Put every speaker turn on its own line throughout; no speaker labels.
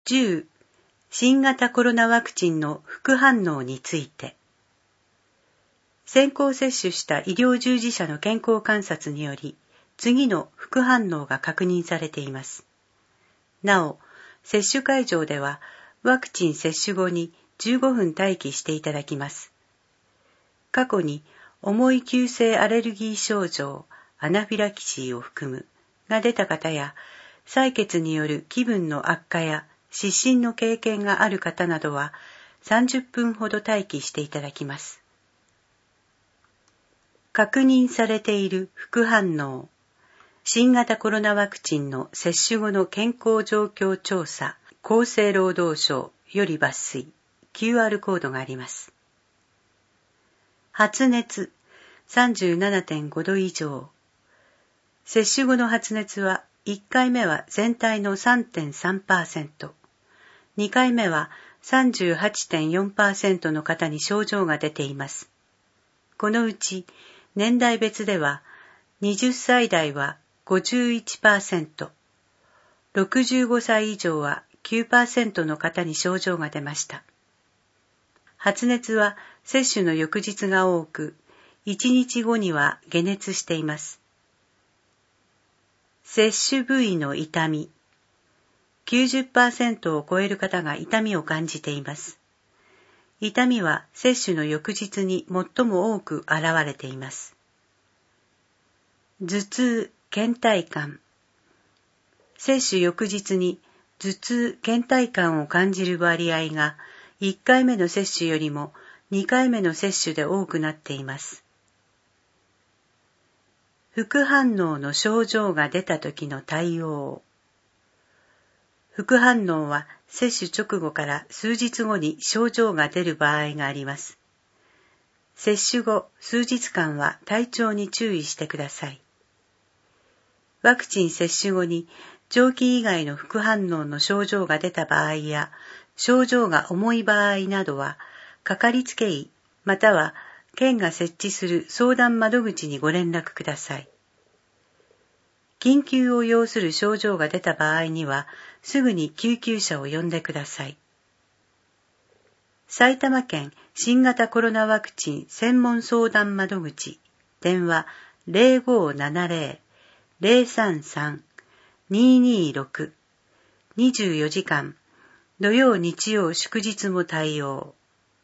10. 新型コロナワクチンの副反応について。先行接種した医療従事者の健康観察により、次の副反応が確認されています。なお、接種会場ではワクチン接種後に15分待機していただきます。過去に重い急性アレルギー症状、アナフィラキシーを含むが出た方や、採血による気分の悪化や失神の経験がある方などは30分ほど待機していただきます。確認されている副反応。新型コロナワクチンの接種後の健康状況調査、厚生労働省より抜粋、QR コードがあります。発熱 37.5 度以上。接種後の発熱は1回目は全体の 3.3%、2回目は 38.4% の方に症状が出ています。このうち年代別では20歳代は 51%、65歳以上は 9% の方に症状が出ました。発熱は接種の翌日が多く、1日後には解熱しています。接種部位の痛み。90% を超える方が痛みを感じています。痛みは接種の翌日に最も多く現れています。頭痛、倦怠感。接種翌日に頭痛、倦怠感を感じる割合が1回目の接種よりも2回目の接種で多くなっています。副反応の症状が出た時の対応。副反応は接種直後から数日後に症状が出る場合があります。接種後数日間は体調に注意してください。ワクチン接種後に長期以外の副反応の症状が出た場合や症状が重い場合などは、かかりつけ医または県が設置する相談窓口にご連絡ください。緊急を要する症状が出た場合には、すぐに救急車を呼んでください。埼玉県新型コロナワクチン専門相談窓口、電話 0570-033-226、24時間、土曜日曜祝日も対応。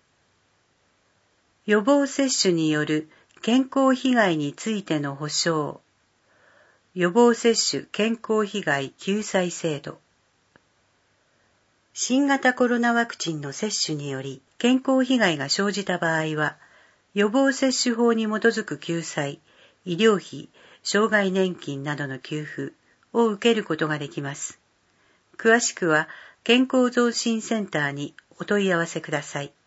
予防接種による健康被害についての保障。予防接種健康被害救済制度。新型コロナワクチンの接種により健康被害が生じた場合は、予防接種法に基づく救済、医療費、障害年金などの給付を受けることができます。詳しくは健康増進センターにお問い合わせください。